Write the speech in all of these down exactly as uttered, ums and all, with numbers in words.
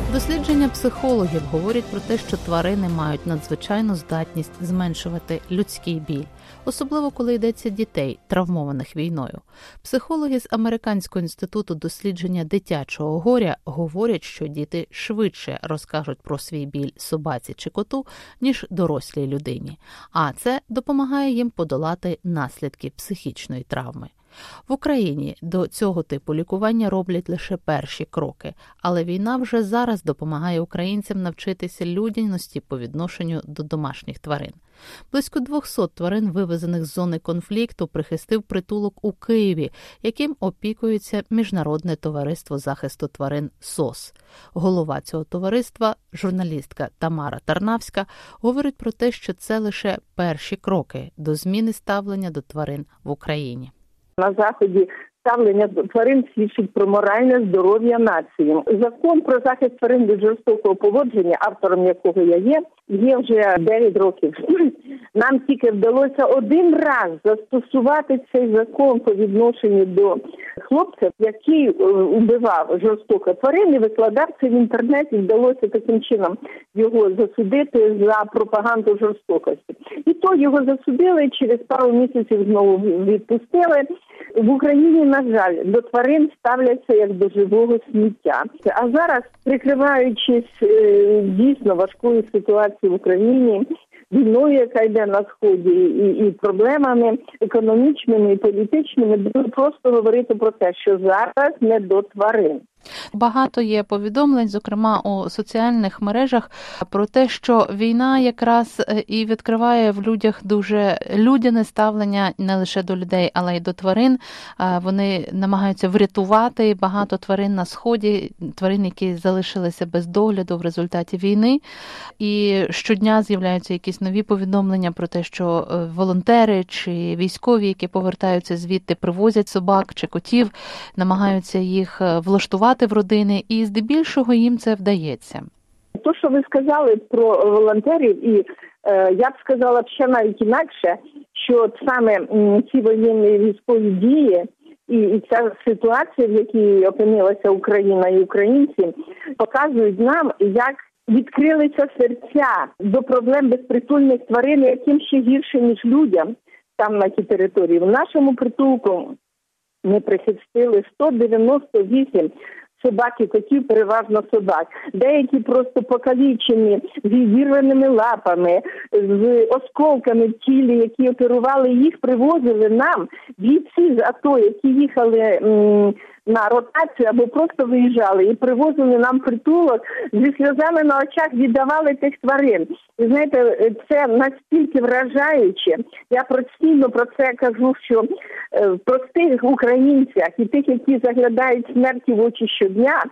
Дослідження психологів говорять про те, що тварини мають надзвичайну здатність зменшувати людський біль, особливо коли йдеться дітей, травмованих війною. Психологи з Американського інституту дослідження дитячого горя говорять, що діти швидше розкажуть про свій біль собаці чи коту, ніж дорослій людині, а це допомагає їм подолати наслідки психічної травми. В Україні до цього типу лікування роблять лише перші кроки, але війна вже зараз допомагає українцям навчитися людяності по відношенню до домашніх тварин. Близько двісті тварин, вивезених з зони конфлікту, прихистив притулок у Києві, яким опікується Міжнародне товариство захисту тварин СОС. Голова цього товариства, журналістка Тамара Тарнавська, говорить про те, що це лише перші кроки до зміни ставлення до тварин в Україні. На Заході ставлення до тварин свідчить про моральне здоров'я нації. Закон про захист тварин від жорстокого поводження, автором якого я є, є вже дев'ять років. Нам тільки вдалося один раз застосувати цей закон по відношенню до хлопця, який вбивав жорстоко тварин і викладав це в інтернеті. Вдалося таким чином його засудити за пропаганду жорстокості. І то його засудили, через пару місяців знову відпустили. В Україні, на жаль, до тварин ставляться як до живого сміття. А зараз, прикриваючись е, дійсно важкою ситуацією в Україні, війною, яка йде на Сході, і, і проблемами економічними і політичними, дуже просто говорити про те, що зараз не до тварин. Багато є повідомлень, зокрема у соціальних мережах, про те, що війна якраз і відкриває в людях дуже людяне ставлення не лише до людей, але й до тварин. Вони намагаються врятувати багато тварин на Сході, тварин, які залишилися без догляду в результаті війни. І щодня з'являються якісь нові повідомлення про те, що волонтери чи військові, які повертаються звідти, привозять собак чи котів, намагаються їх влаштувати в родини, і здебільшого їм це вдається. То, що ви сказали про волонтерів, і е, я б сказала ще навіть інакше, що саме м, ці воєнні військові дії і, і ця ситуація, в якій опинилася Україна і українці, показують нам, як відкрилися серця до проблем безпритульних тварин, яким ще гірше, ніж людям там на тій території. В нашому притулку ми прихистили сто дев'яносто вісім собак і котів, переважно собак. Деякі просто покалічені, з відірваними лапами, з осколками в тілі, які оперували, їх привозили нам бійці з АТО, які їхали м- на ротацію або просто виїжджали і привозили нам притулок, зі сльозами на очах віддавали тих тварин. І знаєте, це настільки вражаюче. Я постійно про це кажу, що в простих українцях і тих, які заглядають смерті в очі щодня,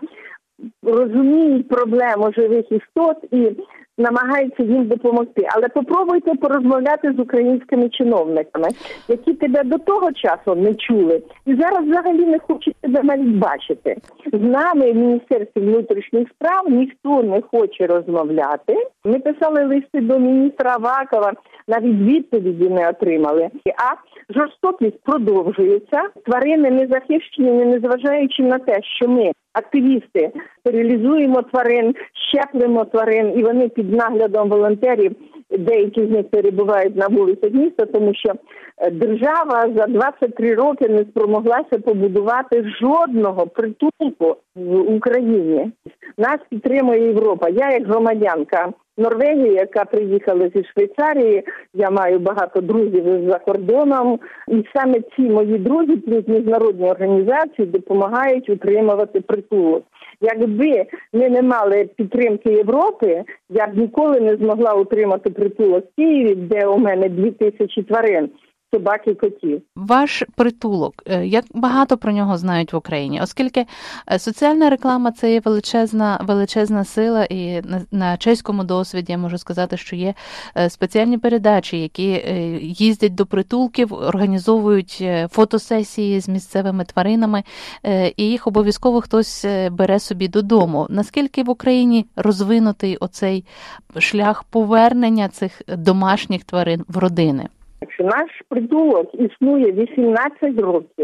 розуміють проблему живих істот і намагаються їм допомогти. Але попробуйте порозмовляти з українськими чиновниками, які тебе до того часу не чули і зараз взагалі не хочуть тебе навіть бачити. З нами в Міністерстві внутрішніх справ ніхто не хоче розмовляти. Ми писали листи до міністра Авакова, навіть відповіді не отримали. А жорстокість продовжується. Тварини не захищені, незважаючи на те, що ми, активісти, стерилізуємо тварин, щеплемо тварин, і вони під наглядом волонтерів, деякі з них перебувають на вулицях міста, тому що держава за двадцять три роки не спромоглася побудувати жодного притулку в Україні. Нас підтримує Європа. Я як громадянка Норвегії, яка приїхала зі Швейцарії, я маю багато друзів за кордоном, і саме ці мої друзі, плюс міжнародні організації, допомагають утримувати притулок. Якби ми не мали підтримки Європи, я б ніколи не змогла утримати притулок в Києві, де у мене дві тисячі тварин. Собак і котів. Ваш притулок, як багато про нього знають в Україні, оскільки соціальна реклама – це є величезна, величезна сила, і на, на чеському досвіді я можу сказати, що є спеціальні передачі, які їздять до притулків, організовують фотосесії з місцевими тваринами, і їх обов'язково хтось бере собі додому. Наскільки в Україні розвинутий оцей шлях повернення цих домашніх тварин в родини? Наш притулок існує вісімнадцять років.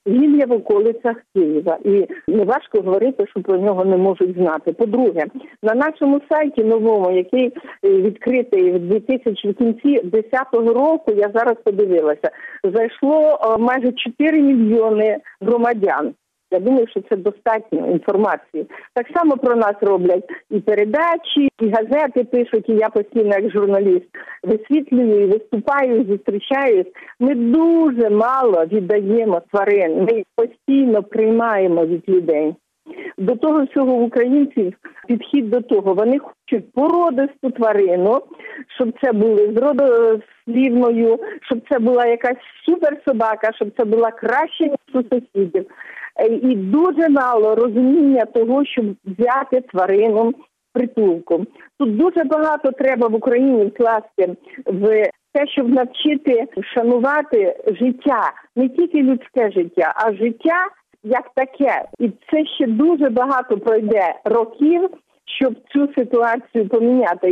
Він є в околицях Києва, і не важко говорити, що про нього не можуть знати. По-друге, на нашому сайті новому, який відкритий в дві тисячі в кінці десятого року, я зараз подивилася, зайшло майже чотири мільйони громадян. Я думаю, що це достатньо інформації. Так само про нас роблять і передачі, і газети пишуть, і я постійно як журналіст висвітлюю, і виступаю, і зустрічаюсь. Ми дуже мало віддаємо тварин, ми їх постійно приймаємо від людей. До того всього в українців підхід до того. Вони хочуть породисту тварину, щоб це були з родослівною, щоб це була якась суперсобака, щоб це була краще, ніж у сусідів. І дуже мало розуміння того, щоб взяти тварину притулком. Тут дуже багато треба в Україні вкласти в те, щоб навчити шанувати життя, не тільки людське життя, а життя як таке. І це ще дуже багато пройде років, щоб цю ситуацію поміняти.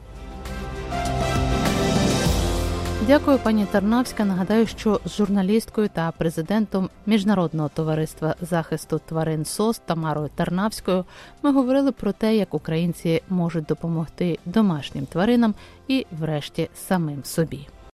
Дякую, пані Тарнавська. Нагадаю, що з журналісткою та президентом Міжнародного товариства захисту тварин СОС Тамарою Тарнавською ми говорили про те, як українці можуть допомогти домашнім тваринам і, врешті, самим собі.